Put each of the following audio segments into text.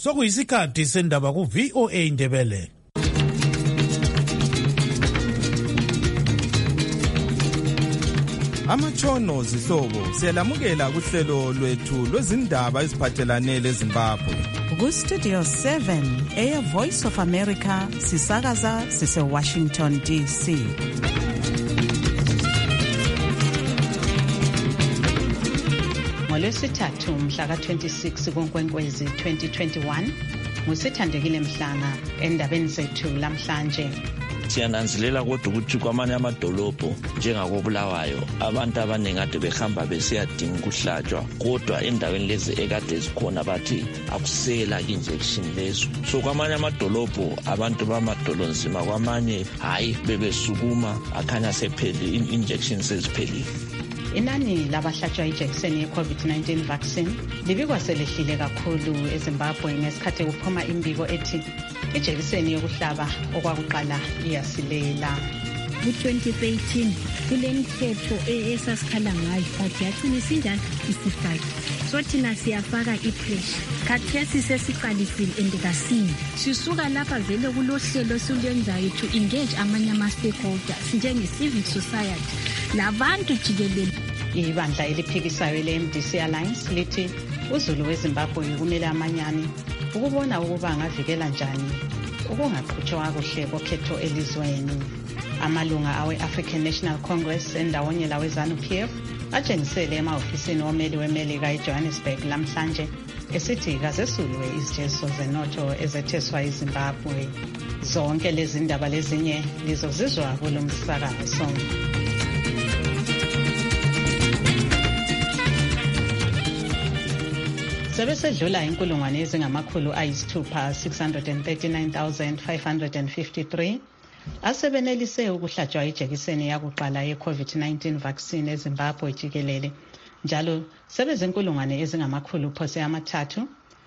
Sokuyisikhathi sendaba ku VOA Indebele. Amatshono zihlobo siyalamukela kuhlelo lwethu lwezindaba eziphathelane leZimbabwe. Ku Studio 7 Air Voice of America sisakaza sise Washington DC. NgoLwesithathu mhla ka-26 kuNkwenkwezi 2021 ngusithandekile Mhlanga endabeni zethu lamhlanje. Siyananzelela kodwa ukuthi kwamanye amadolobho njengakobulawayo abantu abaningi ade behamba besiyadinga ukuhlatshwa kodwa endaweni lezi ekade zikhona bathi akusela injection lezo. So kwamanye amadolobho abantu bamadolonzima kwamanye hayi bebesukuma akhanya sepheli injection seziphelile. Inani labahlatshwa ijekiseni ye-COVID-19 vaccine libikwa selehlile kakhulu eZimbabwe ngesikhathi kuphuma imbiko ethi ijekiseni yokuhlaba okwakuqala iyasilela. Ku-2013 kulemithetho esasikhala ngayo but yagcina isinjalo isifake. So thina siyafaka ipressure. Khathesi sesiqalisile and kasini. Sisuka lapha vele kulohlelo silenzayo to engage amanye ama-stakeholders njenge-civic society labantu jikelele. Ibandla eliphikisayo le-MDC Alliance lithi uZulu weZimbabwe kumele amanyane ukubona ukuba angavikela njani ukungaqhutshwa kuhle kokhetho elizweni. Amalunga awe-African National Congress endawonye lawe ZANU-PF atshengisele emahofisini omeli weMelika eJohannesburg lamhlanje esithi kazesulwe izijeziso zenotho ezetheswa iZimbabwe. Zonke lezi ndaba lezinye lizozizwa kulo msakazo. Sebesedlula inkulungwane ezingamakhulu ayisithupha 639,553 asebenelise ukuhlatshwa ijekiseni yakuqala ye-COVID-19 vaccine eZimbabwe jikelele. Njalo sebezinkulungwane ezingamakhulu phose amathathu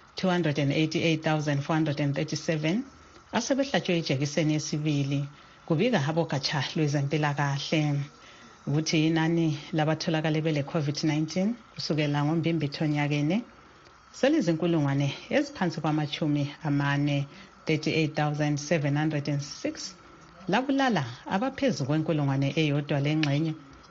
288,437 asebehlatshwe ijekiseni yesibili, kubika abogatsha lwezempilakahle. Ukuthi inani labatholakale bele COVID-19 kusukela ngoMbimbithi nyakene selizinkulungwane eziphansi kwamachumi amane 38,706 labulala abaphezu kwenkulungwane eyodwa lengxenye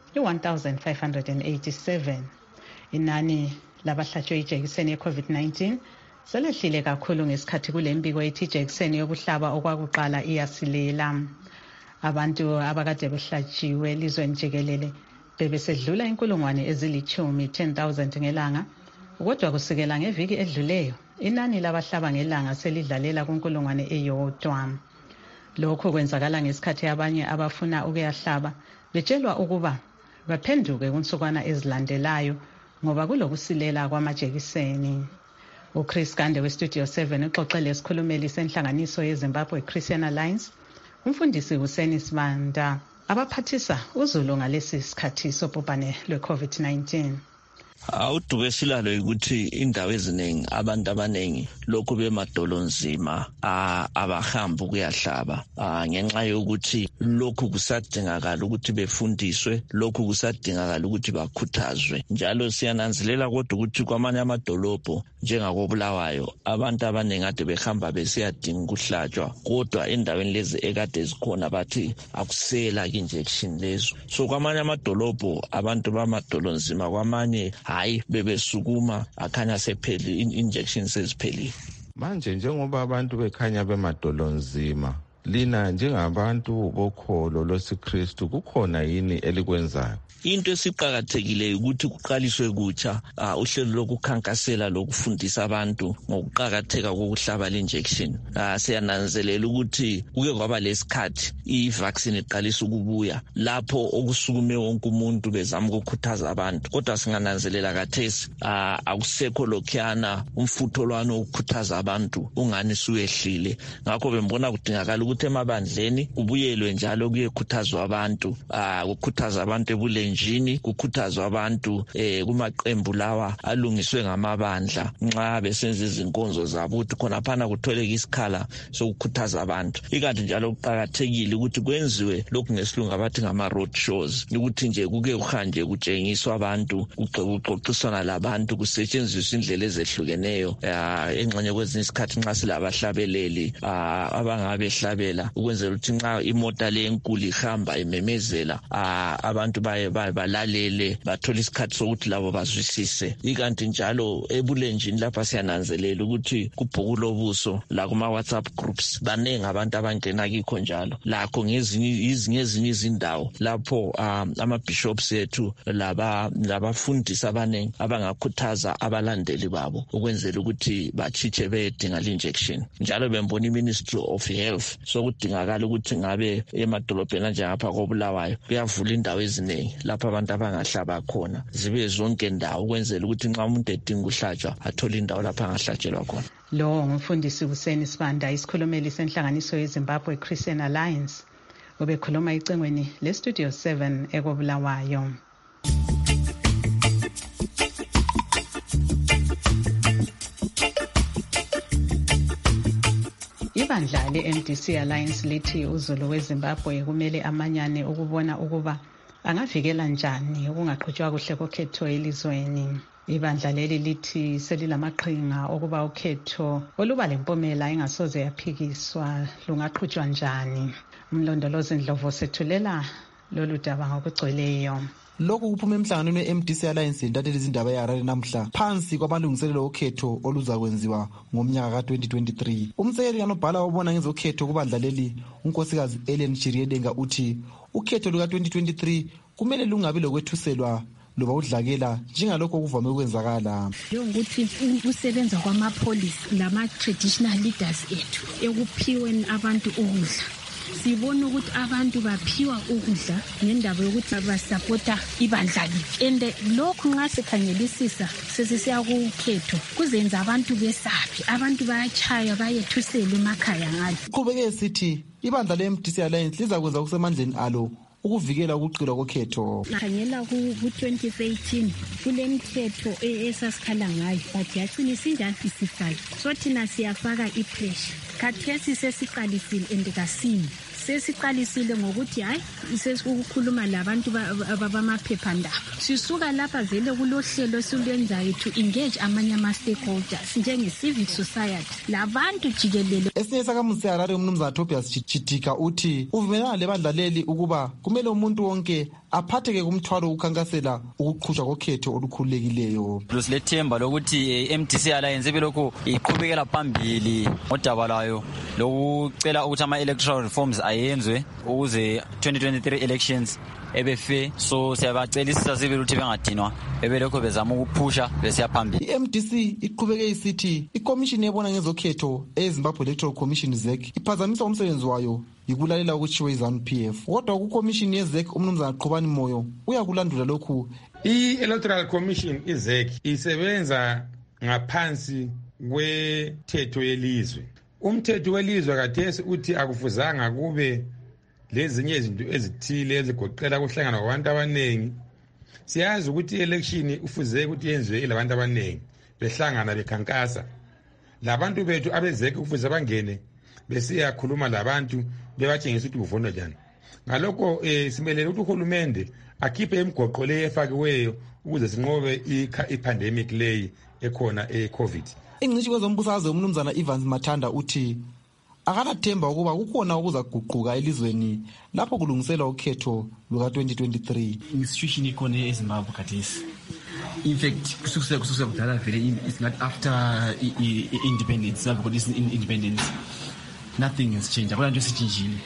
1,587. Inani labahlatshwe ijekiseni ye-COVID-19 selehlile kakhulu ngesikhathi kulembiko ethi ijekiseni yokuhlaba okwakuqala iyasilela. Abantu abakade behlatshiwe elizweni jikelele bebesedlula inkulungwane ezilithumi 10,000 ngelanga. Kodwa kusukela ngeviki edluleyo inani labahlaba ngelanga selidlalela kunkulungwane eyodwa. Lokho kwenzakala ngesikhathi abanye abafuna ukuyahlaba betshelwa ukuba baphenduke kunsukwana ezilandelayo ngoba kulokusilela kwamajekiseni. uChris Gande weStudio 7 uxoxele isikhulumeli senhlanganiso yeZimbabwe Christian Alliance, umfundisi Hussein Sibanda abaphathisa uZulu ngalesi sikhathi sobhubhane lwe-COVID-19. Awuduke silalo ukuthi indawo eziningi abantu abaningi lokhu bemadolonzima abahamba ukuyahlaba ngenxa yokuthi lokhu kusadingakala ukuthi befundiswe, lokhu kusadingakala ukuthi bakhuthazwe. Njalo siyananzelela kodwa ukuthi kwamanye amadolobho njengakobulawayo abantu abaningi ade behamba besiyadinga ukuhlatshwa kodwa endaweni lezi ekade zikhona bathi akusela injection lezo. So kwamanye amadolobho abantu bamadolonzima kwamanye hayi bebesukuma akhanya sepheli injection seziphelile. Manje njengoba abantu bekhanya bemadolonzima, lina njengabantu bokholo lwesiKristu kukhona yini elikwenzayo? Into esiqhakathekile ukuthi kuqaliswe kutsha uhlelo lokukhankasela lokufundisa abantu ngokuqhakatheka kokuhlaba injection. Siyananzelela ukuthi kuke kwaba lesikhathi i-vaccine iqalisa ukubuya lapho okusukume wonke umuntu bezama ukukhuthaza abantu, kodwa singananzelela kathesi akusekho lokhuyana umfutho lwano ukukhuthaza abantu ungani suyehlile. Ngakho bembona kudingakala ukuthi ukuthi emabandleni kubuyelwe njalo kuyekhuthazwa abantu, kukhuthaza abantu ebulenjini, kukhuthazwa abantu kumaqembu lawa alungiswe ngamabandla nxa besenza izinkonzo zabo ukuthi khona phana kutholeka isikhala sokukhuthaza abantu. Ikanti njalo kuqakathekile ukuthi kwenziwe lokhu ngesilungu abathi ngama road shows, ukuthi nje kuke kuhanje kutshengiswa abantu, kuxoxiswana labantu, kusetshenziswa indlela ezehlukeneyo engxenye kwezinye isikhathi nxa silabahlabeleli abangabe hlabela ukwenzela ukuthi nxa imota le enkulu ihamba imemezela abantu balalele bathole isikhathi sokuthi labo bazwisise. Ikanti njalo ebulenjini lapha siyananzelela ukuthi kubhukulo buso la kuma WhatsApp groups banengi abantu abangena kikho njalo lakho ngezinye izindawo lapho ama-bishops ethu labafundisi abanengi abangakhuthaza abalandeli babo ukwenzela ukuthi bachitshe beyedinga le-injection. Njalo bembona i-Ministry of Health sokudingakala ukuthi ngabe emadolobheni njengapha koBulawayo kuyavula indawo eziningi lapho abantu abangahlaba khona, zibe zonke indawo ukwenzela ukuthi nxa umuntu edinga ukuhlatshwa athole indawo lapho angahlatshelwa khona. Lo ngumfundisi Hussein Sibanda, isikhulumeli senhlanganiso yeZimbabwe Christian Alliance, obekhuluma icengweni leStudio 7 ekoBulawayo. Ibandla le-MDC Alliance lithi uZulu weZimbabwe kumele amanyane ukubona ukuba angavikela njani ukungaqhutshwa kuhle kokhetho elizweni. Ibandla leli lithi selilamaqhinga okuba ukhetho oluba lempumela engasoze yaphikiswa lungaqhutshwa njani. Umlondolozi Ndlovu sethulela lolu daba ngokugcweleyo. Lokhu kuphuma emhlanganweni we-MDC Alliance intatheli izindaba eHarare namhla phansi kwamalungiselelo okhetho oluzakwenziwa ngomnyaka ka-2023. Umsekeli kanobhala obona ngezokhetho kubandla leli unkosikazi Ellen Chiriedenga uthi ukhetho luka-2023 kumele lungabi lokwethuselwa loba udlakela njengalokho kuvame ukwenzakala. Ukuthi ukusebenza kwamapholisi lama-traditional leaders ethu ekuphiweni abantu ukudla. Sibona ukuthi abantu baphiwa ukudla ngendaba yokuthi basapota ibandla lethu. And lokhu nxa sikhangelisisa sesisiya kukhetho kuzenza abantu besabi, abantu bayachaya bayethusela emakhaya ngalo. Uqhubeke sithi ibandla le-MDC Alliance lizakwenza okusemandleni alo ukuvikela ukuqilwa kokhetho. Khangela ku-2013 kulemithetho esasikhala ngayo but yaqinisa injani isifaka. So thina siyafaka i-pressure. Khathesi sesiqalisile and kasini. Sesiqalisile ngokuthi hayi sesikukhuluma labantu bamaphephandaba. Sisuka lapha vele kulohlelo silwenzayo to engage amanye ama-stakeholders njenge-civic society labantu jikelele. Esinye sakamusi Harare umnumzana Tobias Chidika uthi uvumelana lebandla leli ukuba kumele umuntu wonke aphatheke kumthwalo ukukhankasela ukuqhutshwa kokhetho olukhululekileyo. Silethemba lokuthi MDC Alliance belokhu iqhubekela phambili ngodaba layo lokucela ukuthi ama-electoral reforms ayenzwe ukuze 2023 elections ebefe. So siyabacelisisa sibe ukuthi bengadinwa ebelokho bezama ukuphusha besiya phambili. I-MDC iqhubeke isithi ikomishini ebona ngezokhetho eZimbabwe Electoral Commission ZEC iphazamisa umsebenzi wayo yikulalela ukutshiwo iZANU-PF. Kodwa kukomishini yeZEC umnumzana Qhubani Moyo uyakulandula lokhu. I-Electoral Commission iZEC isebenza ngaphansi kwethetho yelizwe. Umthetho welizwe kathesi uthi akufuzanga kube lezinye izinto ezithile ezigoqela ukuhlangana kwabantu abaningi. Siyazi ukuthi i-election ufuze ukuthi yenziwe labantu abaningi behlangana bekhankasa. Labantu bethu abezeke kufuze bangene besiyakhuluma labantu bebatshengisa ukuthi kuvunwa njani. Ngalokho simelele ukuthi uhulumende akhiphe imigoqo le efakiweyo ukuze sinqobe i-pandemic leyi ekhona e-COVID. Ingcitshi kwezombusazwe umnumzana Evans Mathanda uthi akanathemba ukuba kukhona okuzaguquka elizweni lapho kulungiselwa ukhetho luka-2023. Institution ikhona eZimbabwe khathesi. In fact kusukela kudala vele it's not after independence Zimbabwe independence nothing has changed. Akula nto esitshintshile.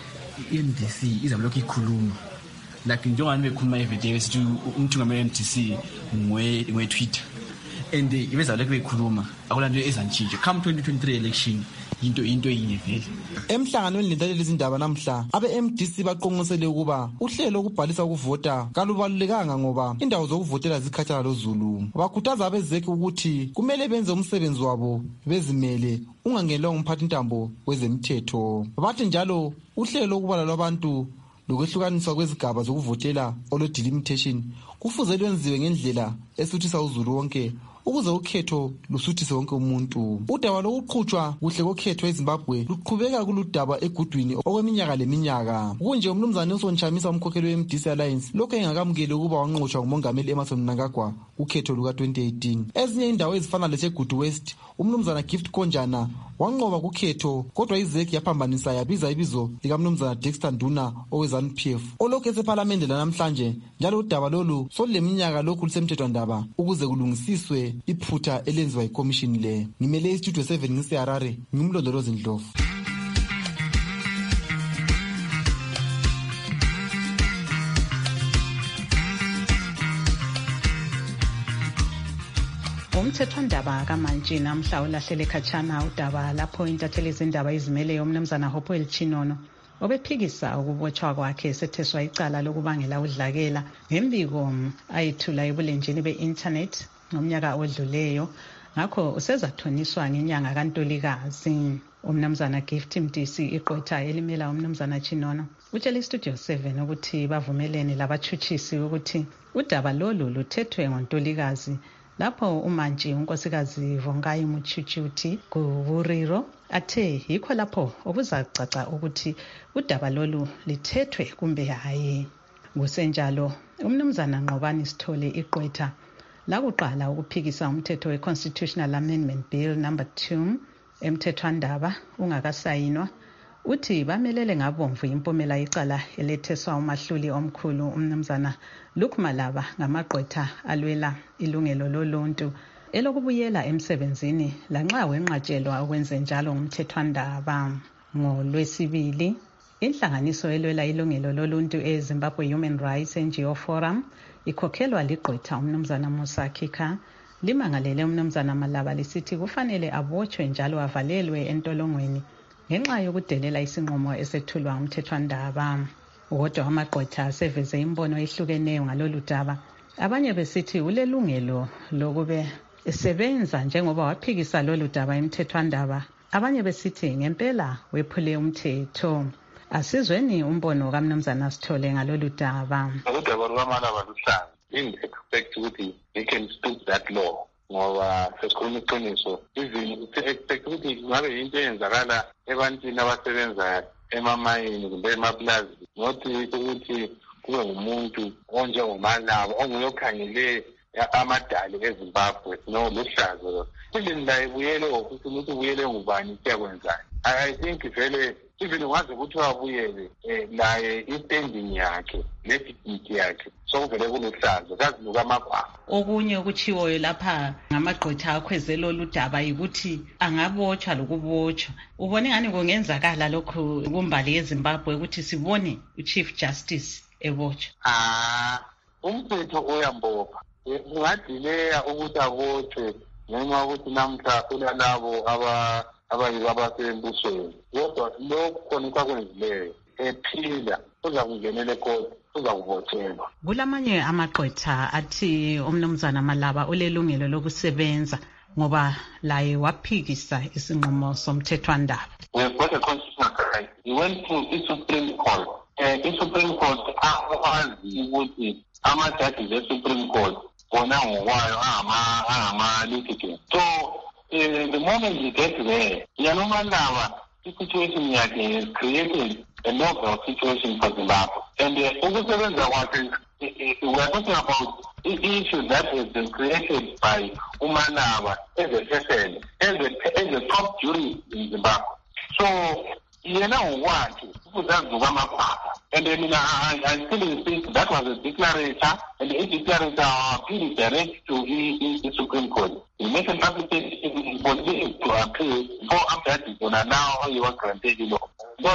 I-MDC izalokhu ikhuluma like njengani bekhuluma everyday besithi umntu ngama-MDC ngwe-Twitter and ibezalokhu bekhuluma akulanto ezantshintshe come 2023 election into yinye vele. Emhlanganweni lentaleli izindaba namhla abe-MDC baqonqosele ukuba uhlelo lokubhalisa ukuvota kalubalulekanga ngoba indawo zokuvotela zikhatshana loZulu. Bakhuthaza abezeki ukuthi kumele benze umsebenzi wabo bezimele ungangenelwa ngumphathintambo wezemthetho. Bathi njalo uhlelo lokubala lwabantu lokwehlukaniswa kwezigaba zokuvotela olo-delimitation kufuze lwenziwe ngendlela esuthisa uZulu wonke ukuze ukhetho lusuthise wonke umuntu. Udaba lokuqhutshwa kuhle kokhetho eZimbabwe luqhubeka kuludaba egudwini okweminyaka leminyaka. Kunje umnumzana Nelson Chamisa umkhokheli we-MDC Alliance lokho engakamukeli ukuba wanqotshwa ngumongameli Emmerson Mnangagwa ukhetho luka-2018. Ezinye indawo ezifana leseGudu West umnumzana Gift Konjana wanqoba kukhetho kodwa izeki yaphambanisa yabiza ibizo likamnumzana Dexter Nduna owe-ZANU-PF olokhu esephalamende lanamhlanje. Njalo udaba lolu soluleminyaka lokhu lusemthethwandaba ukuze kulungisiswe iphutha elenziwa ikomishini le. Ngimele iStudio 7 ngiseHarare, ngimlondolozi Ndlovu. Umthethwandaba kamanje namhla ulahlele khatshana udaba lapho intatheli izindaba izimeleyo umnumzana Hopewell Chinono obephikisa ukubotshwa kwakhe setheswa icala lokubangela udlakela ngembiko ayithula ebulenjini be-internet ngomnyaka odluleyo. Ngakho usezathoniswa ngenyanga kaNtulikazi. Umnumzana Gift MDC iqotha elimela umnumzana Chinono utshela iStudio 7 ukuthi bavumelene labatshutshisi ukuthi udaba lolu luthethwe ngoNtulikazi lapho umantshi unkosikazi Vongai Muchuchi uthi kuburiro athe yikho lapho okuzacaca ukuthi udaba lolu lithethwe kumbe hayi. Kusenjalo umnumzana Nqobani Sithole iqwetha lakuqala ukuphikisa umthetho we-Constitutional Amendment Bill number 2 emthethwandaba ungakasayinwa uthi bamelele ngabomvu impumela icala eletheswa umahluli omkhulu umnumzana Luke Malaba ngamaqwetha alwela ilungelo loluntu elokubuyela emsebenzini lanxa wenqatshelwa ukwenze njalo ngumthethwandaba. NgoLwesibili inhlanganiso elwela ilungelo loluntu eZimbabwe Human Rights NGO Forum ikhokhelwa liqwetha umnumzana Musa Kika limangalele umnumzana Malaba lisithi kufanele abotshwe njalo avalelwe entolongweni ngenxa yokudelela isinqumo esethulwa umthethwandaba. Kodwa amaqwetha seveze imbono ehlukeneyo ngalolu daba. Abanye besithi ulelungelo lokube esebenza njengoba waphikisa lolu daba emthethwandaba. Abanye besithi ngempela wephule umthetho. Asizweni umbono kamnumzana Sithole ngalolu daba. Udaba lukaMalaba luhlaza. Didn't expect ukuthi they can stoop that law. Ngoba sesikhuluma iqiniso even expect ukuthi ngabe into eyenzakala ebantwini abasebenza emamayini kumbe emaplazi not ukuthi kube ngumuntu onjengoMalaba onguyokhangele amadali eZimbabwe no luhlazo even la ibuyele ukuthi ubuyele ngubani siyakwenzani. I think vele even ungaze ukuthi wabuyele naye istanding yakhe legitimate yakhe sokuvele kuluhlazo kazi lukaMagwama. Okunye okuchiwoyo lapha ngamagqwetha akhwezela oludaba ukuthi angabotshwa lokubotshwa. Ubone ngani kungenzakala lokho kumbali yeZimbabwe ukuthi sibone uChief Justice ebotshwa? Umthetho uyambopha. Ungadileya ukuthi abotshwe ngenxa ukuthi namhla kulalabo abasembusweni. Kodwa lokho khona kwakwenzileyo ephila uza kungenela ekhosi uza kubotshelwa. Kulamanye amaqwetha athi umnumzana Malaba ulelungelo lokusebenza ngoba laye waphikisa isinqumo somthethwandaba. We've got a constitutional right. He went to the Supreme Court. The Supreme Court akwazi ukuthi ama-judges e-Supreme Court bona ngokwayo angama-litigant. So the moment you get there, Malaba, the situation is created a novel situation for Zimbabwe. And we are talking about the issue that has been created by Malaba as a person, as a top jury in Zimbabwe. So, what? And then I still insist that was a declaration, and the declaration appealed direct to the Supreme Court. He made an application for this to appeal for after that, now he was granted law.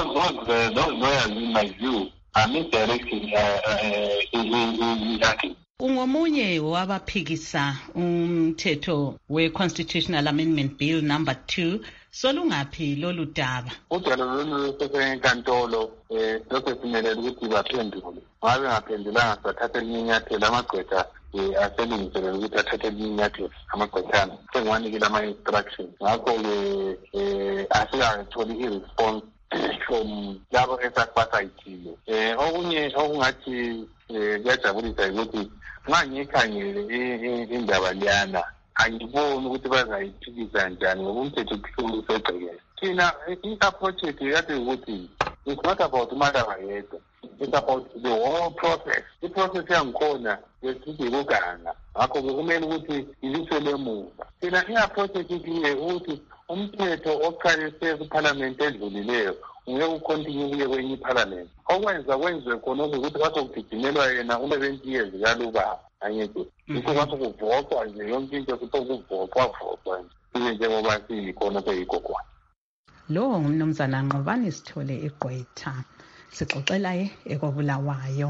Those lawyers, in my view, are misdirecting his acting. Ungomunye wabaphikisa umthetho we-Constitutional Amendment Bill number 2 solungaphi lolu daba? Udaba lolu sesenkantolo lokho simelele ukuthi baphendule. Ngabe ngaphendulanga sathatha elinye inyathelo amagqwetha aselungiselele ukuthi athathe elinye inyathelo amagqwethana sengiwanikile ama-instructions. Ngakho-ke asikatholi i-response from labo esakubasayithile. Okunye okungathi kuyajabulisa ukuthi nxa ngiyikhangele indaba leyana angiboni ukuthi bazayiphikisa njani ngoba umthetho usegcekele. Thina i-approach yethu kade ukuthi it's not about uMalanga yedwa, it's about the whole process. I-process yangikhona yesithi yokuganga, ngakho-ke kumele ukuthi ilisele emuva. Thina i-approach yethu ukuthi umthetho oqalise kuParliament edlulileyo ngeke ukontinue kuye kwenye iParliament. Kwenziwe khona ukuthi kwazokugijinelwa yena 11 years kalubaba angeke. Yikho kwazokuvotwa nje yonke into kuvotwa nje njengoba siyikhona kweyikho khona. Lo ngumnumzana Nqobani Sithole eGqwetha. Sixoxelaye ekobulawayo.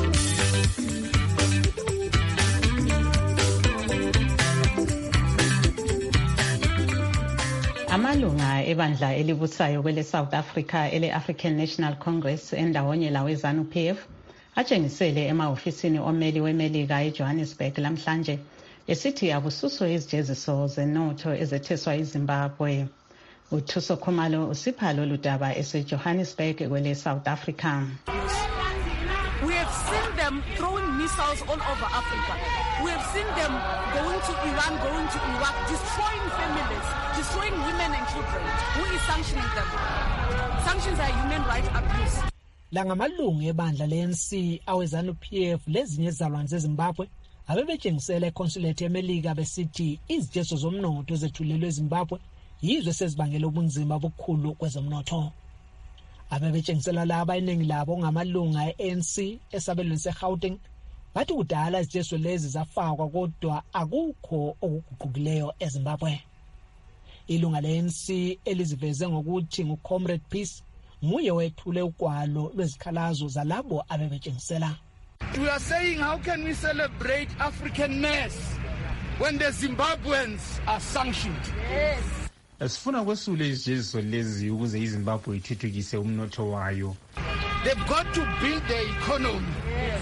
Amalunga ebandla elibusayo kwele South Africa ele-African National Congress endawonye lawe ZANU-PF atshengisele emahofisini omeli weMelika eJohannesburg lamhlanje esithi abususwe izijeziso zenotho ezetheswa iZimbabwe. uThuso Khumalo usipha lolu daba eseJohannesburg kwele South Africa. We have seen them throwing missiles all over Africa. We have seen them going to Iran, going to Iraq, destroying families, destroying women and children. Who is sanctioning them? Sanctions are human rights abuse. La ngamalungu ebandla le-ANC awe-ZANU-PF lezinye izizalwane zeZimbabwe abebetshengisela econsulate yeMelika besithi izijezo zomnotho ezethulelwe eZimbabwe yizo esezibangela ubunzima obukhulu kwezomnotho. Abebetshengisela laba iningi labo ngamalunga e-ANC esabelweni seGauteng bathi kudala izijezo lezi zafakwa kodwa akukho okuguqukileyo eZimbabwe. Ilunga le-ANC eliziveze ngokuthi nguComrade Peace nguye wethule ugwalo lwezikhalazo zalabo abebetshengisela. We are saying, how can we celebrate Africanness when the Zimbabweans are sanctioned? Yes. Asifuna kwesule izijeziso lezi ukuze iZimbabwe ithuthukise umnotho wayo. They've got to build their economy. Yes.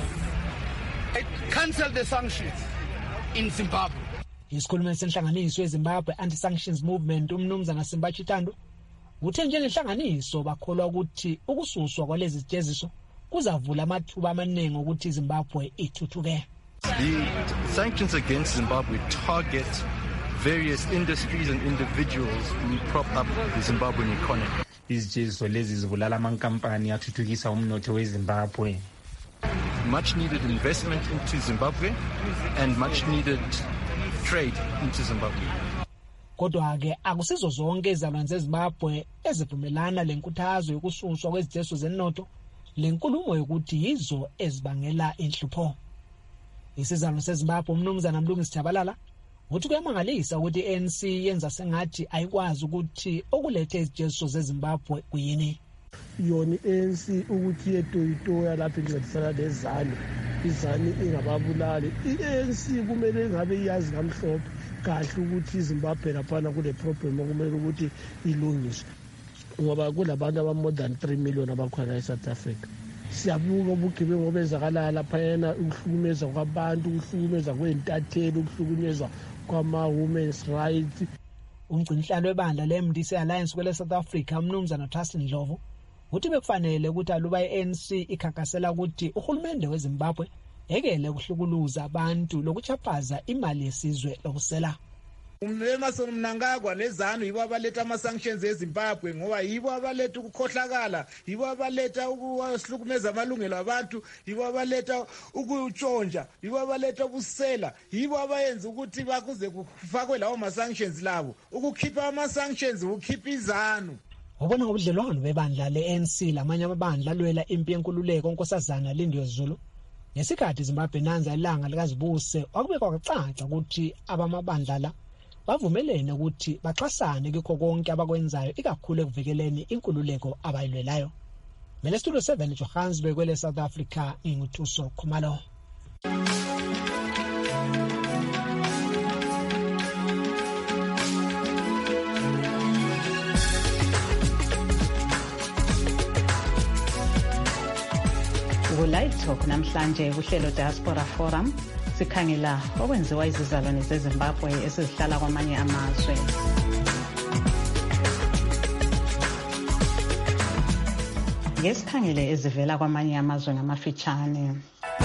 Cancel the sanctions in Zimbabwe. Isikhulumeli senhlanganiso yeZimbabwe Anti-Sanctions Movement umnumzana Simba Chitando uthe njengenhlanganiso bakholwa ukuthi ukususwa kwalezi zijeziso kuzavula amathuba amaningi ukuthi iZimbabwe ithuthuke. The sanctions against Zimbabwe target various industries and individuals who prop up the Zimbabwean economy. Izijeziso lezi zibulala amankampani athuthukisa umnotho weZimbabwe. Much needed investment into Zimbabwe and much needed trade into Zimbabwe. Kodwa ke akusizo zonke izizalwane zeZimbabwe ezivumelana lenkuthazo yokususwa kwezijeziso zenotho lenkulumo yokuthi yizo ezibangela inhlupho. Isizalwane seZimbabwe umnumzana Mlungisi Jabalala uthi kuyamangalisa ukuthi ANC yenza sengathi ayikwazi ukuthi okulethe izijeziso zeZimbabwe kuyini. Yona ANC ukuthi yetoyitoya lapha incedisana lezanu izani ingababulali. I-ANC kumele ngabe iyazi ngamhlophe kahle ukuthi iZimbabwe laphana kule problem okumele ukuthi ilungiswe ngoba kulabantu aba more than 3 million abakhona eSouth Africa. Siyabuka ubugebengu obenzakala lapha yena ukuhlukumeza kwabantu, ukuhlukumeza kwentatheli, ukuhlukunyezwa kwama-women's rights. Umgcinhlalo webandla le-MDC Alliance kwele South Africa umnumzana Thustin Ndlovu uthi bekufanele ukuthi aluba i-ANC ikhankasela ukuthi uhulumende weZimbabwe ekele ukuhlukuluza abantu lokuchaphaza imali yesizwe lokusela. Emerson Mnangagwa lezanu yibo abaletha ama-sanctions eZimbabwe ngoba yibo abaletha ukukhohlakala, yibo abaletha ukuhlukumeza amalungelo abantu, yibo abaletha ukutshontsha, yibo abaletha ubusela, yibo abayenza ukuthi bakuze kufakwe lawo ma-sanctions labo. Ukukhipha ama-sanctions ukhipha izanu. Ubona ngobudlelwano bebandla le-ANC lamanye amabandla alwela impi yenkululeko uNkosazana Lindiwe Zulu ngesikhathi Zimbabwe nanza ilanga likazibuse wakubekwa kwacaca ukuthi abamabandla la bavumelene ukuthi baxasane kikho konke abakwenzayo ikakhulu ekuvikeleni inkululeko abayilwelayo. Mele Studio 7 Johannesburg kwele South Africa nginguthuso Khumalo. Live Talk namhlanje uhlelo Diaspora Forum sikhangela okwenziwa izizalwane zeZimbabwe esizihlala kwamanye amazwe. Ngesikhangele ezivela kwamanye amazwe ngamafitshane.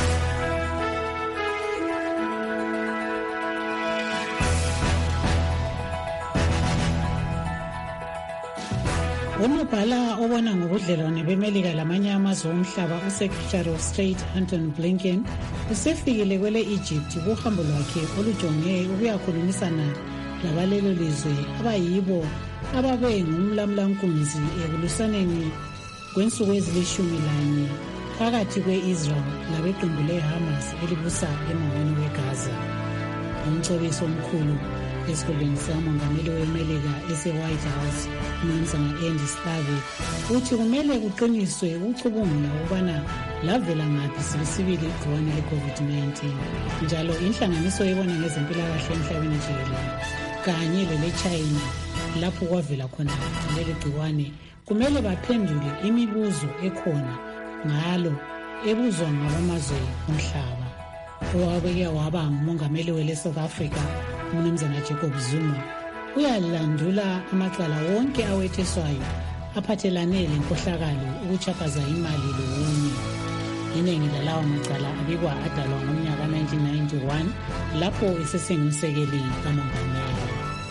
Umabhala obona ngobudlelwane beMelika lamanye amazwe omhlaba uSecretary of State Anthony Blinken usefikile kwele Egypt kuhambo lwakhe olujonge ukuyakhulumisana labalelo lizwe abayibo ababe ngumlamlankunzi ekulisaneni kwensuku ezilishumi phakathi kwe-Israel labeqembu leHamas elibusa emangweni weGaza. Umcebisi omkhulu esikhundleni sikamongameli weMelika ese-White House uMnumzana Andy Starby uthi kumele kuqiniswe ukucubungula ukubana lavela ngaphi sibisibili igciwane le-COVID-19 njalo inhlanganiso ebona ngezempilakahle emhlabeni jikelele kanye lele-China lapho kwavela khona leli gciwane kumele baphendule imibuzo ekhona ngalo ebuzwa ngabamazwe omhlaba. Owabeke waba ngumongameli wele-South Africa uMnumzana Jacob Zuma uyalandula amacala wonke awetheswayo aphathelane lenkohlakalo ukuchaphaza imali lokunye. Iningi lalawo macala abikwa adalwa ngomnyaka 1991 lapho esesengumsekeli kamongameli.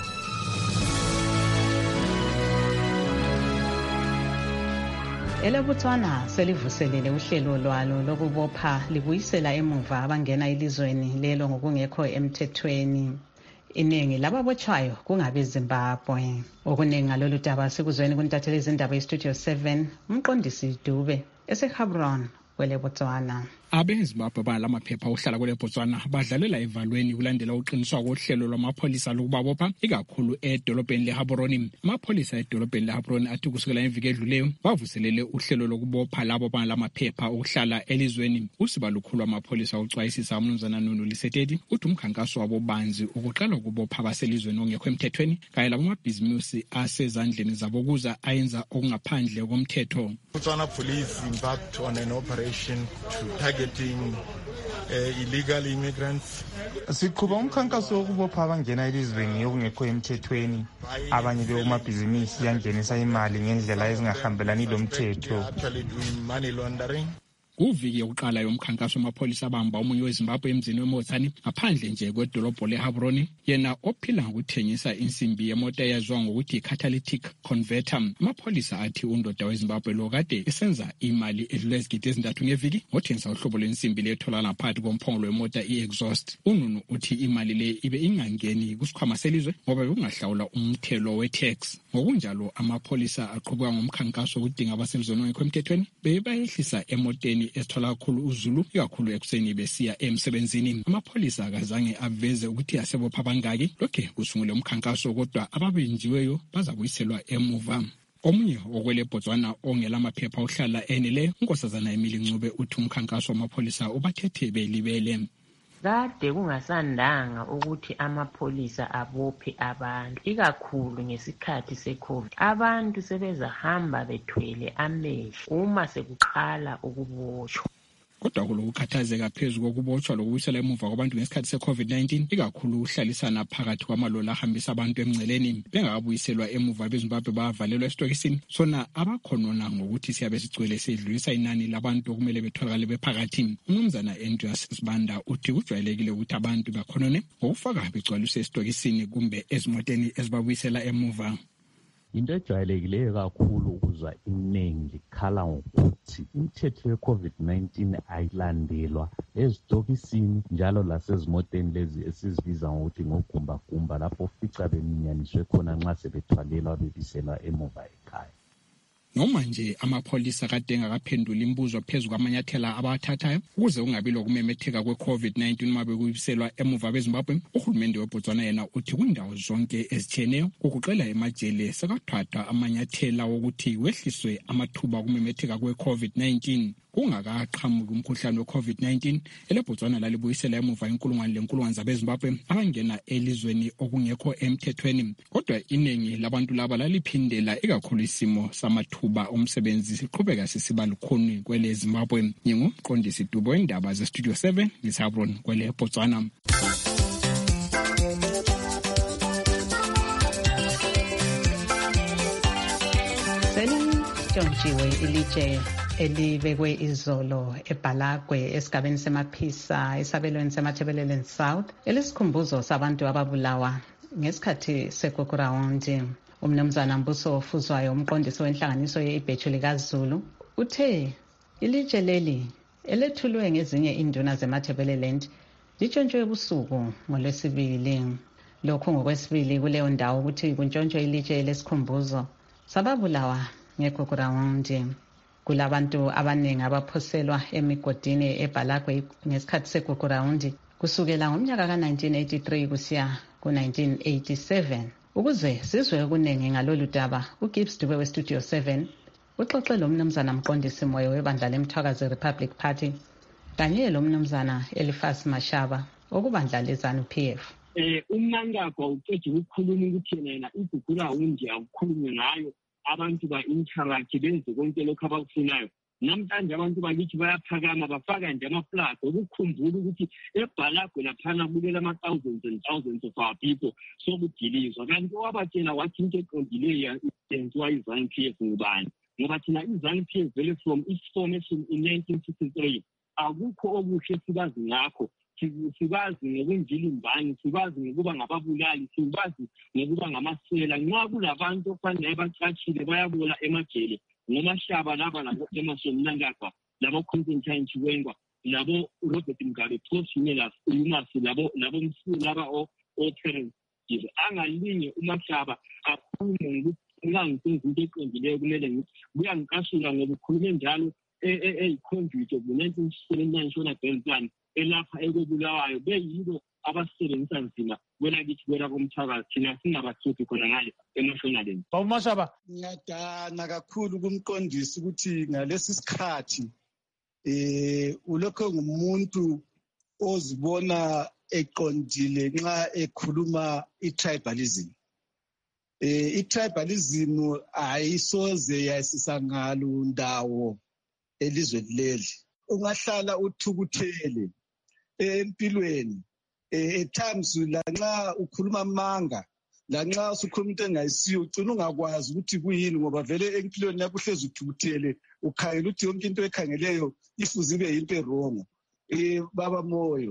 EleBotswana selivuselele uhlelo lwalo lokubopha libuyisela emuva abangena elizweni lelo ngokungekho emthethweni. Iningi lababotshwayo kungabe Zimbabwe. Okuningi ngalolu daba sikuzweni kuntatheli izindaba eStudio 7 umqondisi Dube eseHabron kweleBotswana. AbeZimbabwe balamaphepha ohlala kweleBotswana badlalela evalweni kulandela uqiniswa kohlelo lwamapholisa lokubabopha ikakhulu edolobheni leHaboroni. Amapholisa edolobheni leHaboroni athi kusukela eviki edluleyo bavuselele uhlelo lokubopha labo balamaphepha okuhlala elizweni. Usiba lukhulu amapholisa ucwayisisa uMnumzana Nunu Lisetedi uthi umkhankaso wabo banzi ukuqala ukubopha abaselizweni ongekho emthethweni kanye labamabhizimusi asezandleni zabo kuza ayenza okungaphandle komthetho. Botswana police embarked on an operation to targeting illegal immigrants. Siqhuba umkhankaso wokubopha abangena elizweni okungekho emthethweni. Abanye bemabhizimusi yangenisa imali ngendlela ezingahambelani lomthetho. Kuviki yokuqala yomkhankaso amapholisa abamba omunye weZimbabwe emzini weMotsani ngaphandle nje kwedolobho leHaboroni yena ophila ngokuthengisa insimbi yemota eyaziwa ngokuthi catalytic converter. Amapholisa athi undoda weZimbabwe lo kade esenza imali edlula izigidi ezintathu ngeviki ngothengisa uhlobo lwensimbi letholana phakathi komphongolo wemota i-exhaust. Ununu uthi imali le ibe ingangeni kusikhwama selizwe ngoba bekungahlawula umthelo we-tax. Ngokunjalo amapholisa aqhubeka ngomkhankaso ukudinga abasemzini ongekho emthethweni bebayehlisa emoteni esithola kakhulu uZulu ikakhulu ekuseni besiya emsebenzini. Amapholisa akazange aveze ukuthi asebopha abangaki lokhe kusungule umkhankaso kodwa ababenjiweyo bazabuyiselwa emuva. Omunye okweleBotswana ongela amaphepha ohlala enele unkosazana Emily Ncube uthi umkhankaso wamapholisa ubathethe belibele. Kade kungasandanga ukuthi amapholisa abophe abantu ikakhulu ngesikhathi seCovid. Abantu sebezahamba bethwele amehlo uma sekuqala ukubotshwa. Kodwa kulokukhathazeka phezu kokubotshwa lokubuyisela emuva kwabantu ngesikhathi seCovid-19 ikakhulu uhlalisana phakathi kwamalolo ahambisa abantu emngceleni bengakabuyiselwa emuva beZimbabwe bavalelwa esitokisini sona abakhonona ngokuthi siyabe sigcwele sedlulisa inani labantu okumele betholakale bephakathi. uMnumzana Andreas Sibanda uthi kujwayelekile ukuthi abantu bakhonone ngokufaka begcwalise esitokisini kumbe ezimoteni ezibabuyisela emuva. Into ejwayelekileyo kakhulu ukuzwa iningi likhala ngokuthi imithetho ye-COVID-19 ayilandelwa ezitokisini njalo lasezimoteni lezi esizibiza ngokuthi ngogumbagumba lapho ufica beminyaniswe khona nxa sebethwalelwa bebiselwa emuva ekhaya. Noma nje amapholisa kade engakaphendula imibuzo phezu kwamanyathela abathathayo ukuze kungabi lokumemetheka kwe-COVID-19 uma bekubiselwa emuva beZimbabwe, uhulumende weBotswana yena uthi kundawo zonke ezitshiyeneyo kuguqela emajele sekathathwa amanyathela wokuthi wehliswe amathuba okumemetheka kwe-COVID-19. kungakaqhamuki umkhuhlane we-COVID-19 eleBotswana lalibuyisela emuva inkulungwane zabeZimbabwe abangena elizweni okungekho emthethweni. Kodwa iningi labantu laba laliphindela ikakhulu isimo samathuba omsebenzi siqhubeka sisiba lukhuni kwele Zimbabwe. Ngingumqondisi Dubo wendaba zeStudio 7 ngisaBron kwele Botswana. Selitshontshiwe ilitshe elibekwe izolo eBhalagwe esigabeni semaphisa esabelweni semathebeleleni South elesikhumbuzo sabantu ababulawa ngesikhathi sekukurawondi. Umnumzana Mbuso Ofuzwayo, umqondisi wenhlanganiso ye-Ibhechu likaZulu, uthe ilitshe leli elethulwe ngezinye induna zemathebeleland litshontshiwe ebusuku ngoLwesibili. Lokhu ngokwesibili kuleyo ndawo ukuthi kuntshontshwe ilitshe lesikhumbuzo sababulawa ngekukurawondi. Kulabantu abaningi abaphoselwa emigodini eBhalagwe ngesikhathi sekukurawondi kusukela ngomnyaka ka-1983 kusiya ku-1987. Ukuze sizwe okuningi ngalolu daba, uGibbs Dube weStudio 7 uxoxe lo mnumzana mqondisi moyo webandla leMthwakazi Republic Party kanye lo mnumzana Elifas Mashaba okubandla leZANU-PF. Umnankagwa uqeda ukukhuluma ukuthi yena ikukurawondi akukhulunywe ngayo, abantu ba-interact benze konke lokhu abakufunayo. Namhlanje abantu bakithi bayaphakama bafaka nje amaflag ukukhumbula ukuthi eBhalagwe laphana kulela ama-thousands and thousands of our people sokudilizwa. Kanti owabatshela wathi into eqondileyo yenziwa iZANU-PF ngubani? Ngoba thina iZANU-PF vele from its formation in 1963 akukho okuhle sibazi ngakho. Sibazi ngokunjilimbani, sibazi ngokuba ngababulali, sibazi ngokuba ngamasela. Nxa kulabantu okufanele bacatshile bayabola emajele ngoMashaba laba labo Emerson Mnangagwa labo Constantine Chiwenga labo Robert Mugabe Posimelas Umas labo laba o-Terence angalinye uMashaba akhulume ngokuthi ngisenze eqondileyo kumele kuyangikashula ngoba ukhulume njalo eyiconduit of the 1979 National Bail Plan elapha ekobulawayo beyibo abasebenzisa nzima kwelakithi kwela komthakazi thina singabathuphi khona ngale emotionally. Mashaba, ngiyadana kakhulu kumqondisi ukuthi ngalesi sikhathi ulokho ngumuntu ozibona eqondile nxa ekhuluma i-tribalism. I-tribalism ayisoze yasisa ngalo ndawo elizweni leli. Ungahlala uthukuthele empilweni at times lanxa ukhuluma amanga, lanxa usukhuluma into engayisiyo ugcina ungakwazi ukuthi kuyini ngoba vele empilweni yakho uhlezi uthukuthele ukhangela ukuthi yonke into ekhangeleyo ifuze ibe yinto erongo. Baba Moyo,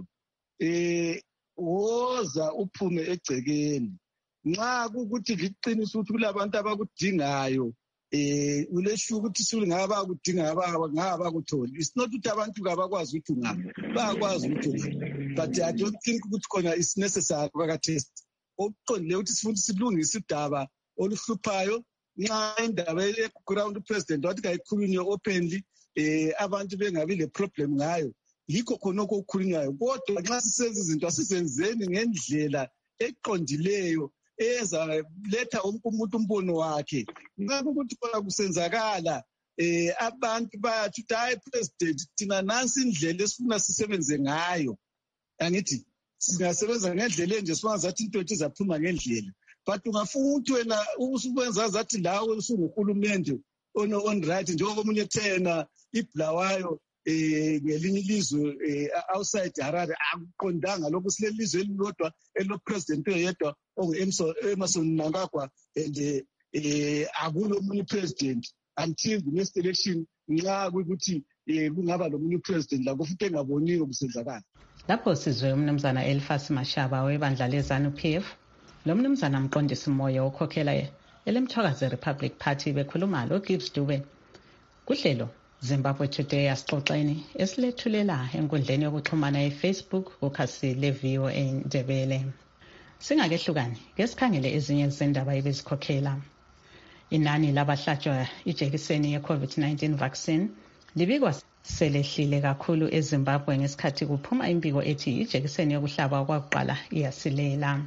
woza uphume egcekeni nxa kukuthi liqinisa ukuthi kulabantu abakudingayo ulesho ukuthi ngaba bakudinga ngaba kutholi. It's not ukuthi abantu kabakwazi ukuthi ngaba bayakwazi ukuthi, but I don't think ukuthi khona is necessary kwakatest okuqondile ukuthi sifundise silungise idaba oluhluphayo. Nxa indaba ye-ground president wathi kayikhulunywe openly abantu bengabi le problem ngayo, yikho khona okukhulunywayo. Kodwa nxa sisenza izinto asizenzeni ngendlela eqondileyo eza letha umuntu umbono wakhe. Ngakho ukuthi khona kusenzakala abantu bathi hayi president thina nansi indlela esifuna sisebenze ngayo. Angithi singasebenza ngendlela enje singazathi into ethi zaphuma ngendlela, but ungafuna ukuthi wena usukwenza zathi lawe usunguhulumende on right njengoba omunye ethena ibhlawayo ngelinye ilizwe outside Harare akuqondanga lokho. Silelizwe elilodwa elilopresident oyedwa ongu-Emerson Mnangagwa and akulo omunye president until the next election. Nxa kuyukuthi kungaba lomunye president lakho futhi engaboniyo kusenzakala. Lapho sizwe umnumzana Elifas Mashaba webandla leZANU-PF lo mnumzana mqondisi moyo okhokhela eleMthwakazi Republic Party bekhuluma lo Gibbs Dube kuhlelo Zimbabwe Today asixoxeni esilethulela enkundleni yokuxhumana eFacebook ukhasi leVO eNdebele. Singakehlukani ngesikhangele ezinye izindaba ebezikhokhela. Inani labahlatshwa ijekiseni ye-COVID-19 vaccine libikwa selehlile kakhulu eZimbabwe ngesikhathi kuphuma imbiko ethi ijekiseni yokuhlaba kwakuqala iyasilela.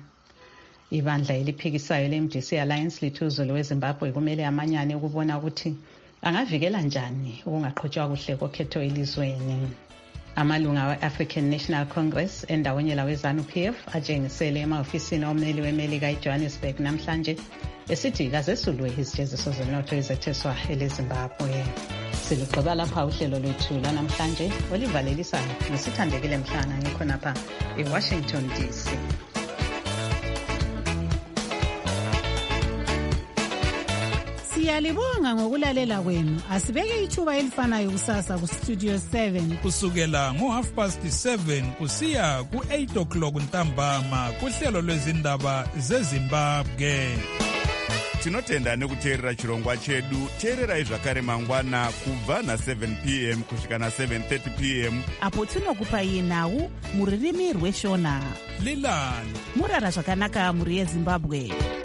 Ibandla eliphikisayo leMDC Alliance lithi uZulu weZimbabwe kumele amanyane ukubona ukuthi angavikela njani ukungaqhutshwa kuhle kokhetho elizweni. Amalunga we-African National Congress endaweni lawe-ZANU-PF atshengisele emahofisini ommeli weMelika eJohannesburg namhlanje esithi kazesulwe izijeziso zenotho ezetheswa eleZimbabwe. Silugqiba lapha uhlelo lwethu lanamhlanje olivalelisayo nesithandekile mhlana ngikho napha eWashington DC. Siyalibonga ngokulalela kwenu. Asibeke ithuba elifanayo kusasa ku Studio 7 kusukela ngo7:30 kusiya ku8:00 ntambama kuhlelo lwezindaba zeZimbabwe. Tinotenda nekuteerera chirongwa chedu. Teererai zvakare mangwana kubva na7 p.m. kusvika na7:30 p.m. apo tinokupai nhau muririmi rweshona. Lilani murara zvakanaka muri yeZimbabwe.